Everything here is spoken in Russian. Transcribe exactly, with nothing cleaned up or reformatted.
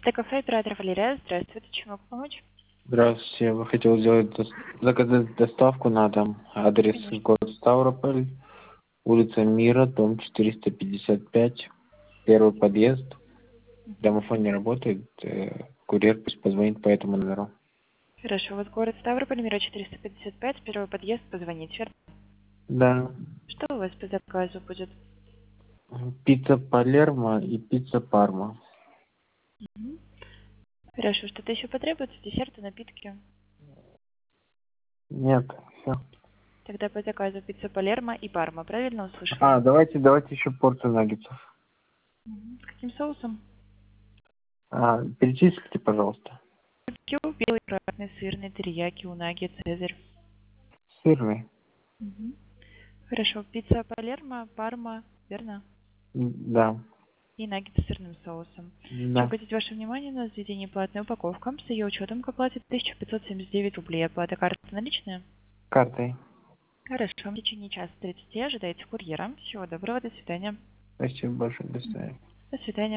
Т-кафе, оператор Валерия. Здравствуйте, чем могу помочь? Здравствуйте, я бы хотел сделать дос- заказать доставку на дом. Адрес Конечно. город Ставрополь, улица Мира, дом четыреста пятьдесят пять, первый подъезд. Мгм. Домофон не работает, э, курьер пусть позвонит по этому номеру. Хорошо, вот город Ставрополь, Мира четыреста пятьдесят пять, первый подъезд, позвонить, верно? Да, Что у вас по заказу будет? пицца Палермо и пицца Парма. Мгм. Хорошо, что-то еще потребуется? Десерты, напитки? Нет, все. Тогда по заказу пицца Палермо и Парма, правильно услышала? А, давайте, давайте еще порцию наггетсов. Мгм. С каким соусом? А, перечислите, пожалуйста. Барбекю, белый, красный, сырный, терияки, унаги, цезарь. Сырный. Мгм. Хорошо, пицца Палермо, Парма, верно? М, Да, И наггетсы с сырным соусом. Хочу да. обратить ваше внимание на заведение платная упаковка. С ее учетом к оплате тысяча пятьсот семьдесят девять рублей. Оплата карты наличная? Картой. Хорошо. В течение часа тридцати ожидайте курьера. Всего доброго. До свидания. Спасибо большое, до Мгм. свидания. До свидания.